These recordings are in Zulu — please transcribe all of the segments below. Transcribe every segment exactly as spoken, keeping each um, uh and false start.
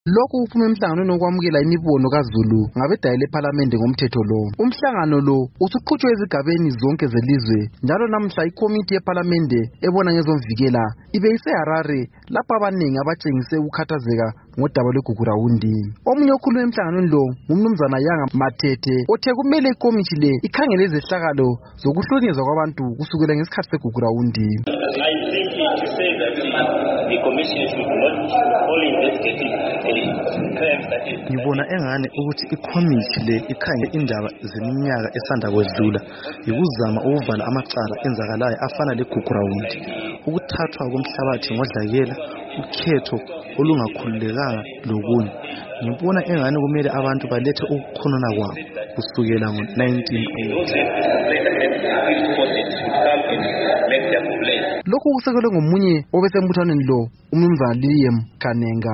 Lokhu uphume emhlanganweni wokwamukela imibono kaZulu ngabedala leParliament ngomthetho lo. Umhlangano lo usuqhutshwe ezigabeni zonke zelizwe njalo namhla ikomiti yeParliament ebona ngezomvikela ibe iseHarare lapho abaningi abatshengise ukukhathazeka ngodaba lweGugurawundi. Omunye okhulume emhlanganweni lo ngumnumzana Yanga Matete othe kumele ikomiti le ikhangele izehlakalo zokuhlonyezwa kwabantu kusukela ngesikhathi segugurawundi. Ngibona engane ukuthi ikomiti le ikhangele indaba zeminyaka esanda kwedlula yikuzama ukuvala amacala enzakalayo afana leGugurawundi, ukuthathwa komhlabathi ngodlakela, ukhetho olungakhululekanga lokunye. Ngibona engane kumele abantu balethe ukukhonona kwabo kusukela ngo nineteen eighty. Lokhu kusekelwe ngomunye obesembuthanweni lo umnumzana Liam Kanenga.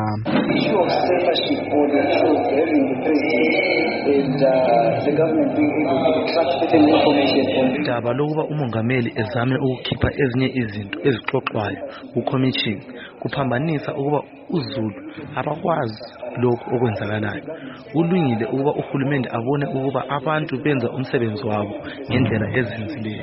Daba lokuba umongameli ezame ukukhipha ezinye izinto ezixoxwayo kucommission kuphambanisa ukuba uZulu abakwazi lokho okwenzakalayo. Kulungile ukuba uhulumende abone ukuba abantu benza umsebenzi wabo ngendlela ezinzileyo.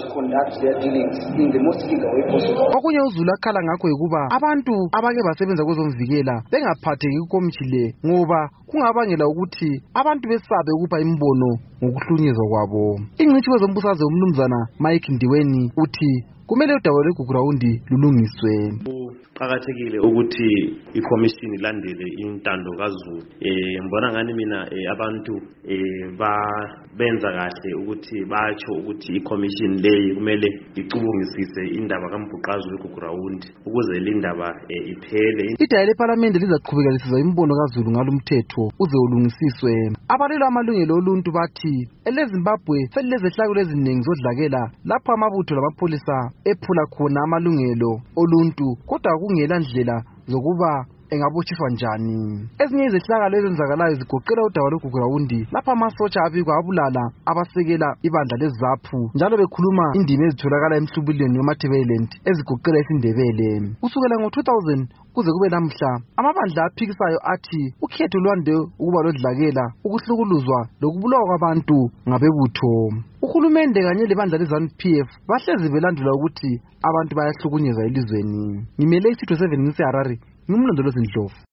Okunye uZulu akhala ngakho ukuba abantu abake basebenza kwezomvikela bengaphatheki kukomiti le ngoba kungabangela ukuthi abantu besabe ukupha imbono ngokuhlunyezwa kwabo. Ingcitshi kwezombusazwe umnumzana Mike Ndiweni uthi kumele udaba lweGugurawundi lulungiswe. Qakathekile ukuthi iCommission ilandele intando kaZulu. Eh ngibona ngani mina abantu eh ba benza kahle ukuthi batsho ukuthi iCommission leyi kumele icubungisise indaba kaMbhuqazwe weGugurawundi ukuze lindaba iphele. Idala leParliament lizaqhubeka lisizwa imbono kaZulu ngalomthetho uze ulungisiswe. Abalelo amalungelo oluntu bathi eleZimbabwe selilezehlakalo eziningi zodlakela lapho amabutho lamapolisa ephula khona amalungelo oluntu kodwa kungela ndlela zokuba engabotshwa njani. Ezinye izehlakalo ezenzakalayo zigoqela udaba lweGugurawundi lapho amasotsha abikwa abulala abasekela ibandla leZAPU njalo bekhuluma indimi ezitholakala emhlubulweni weMatabeleland ezigoqela isiNdebele. Kusukela ngo two thousand kuze kube namhla amabandla aphikisayo athi ukhetho lwande ukuba lodlakela ukuhlukuluzwa lokubulawa kwabantu ngabebutho. Uhulumende kanye lebandla leZANU-P F bahlezi belandula ukuthi abantu bayahlukunyezwa elizweni. Ngimele isitho seven ngiseHarare ngimlondolozi Ndlovu.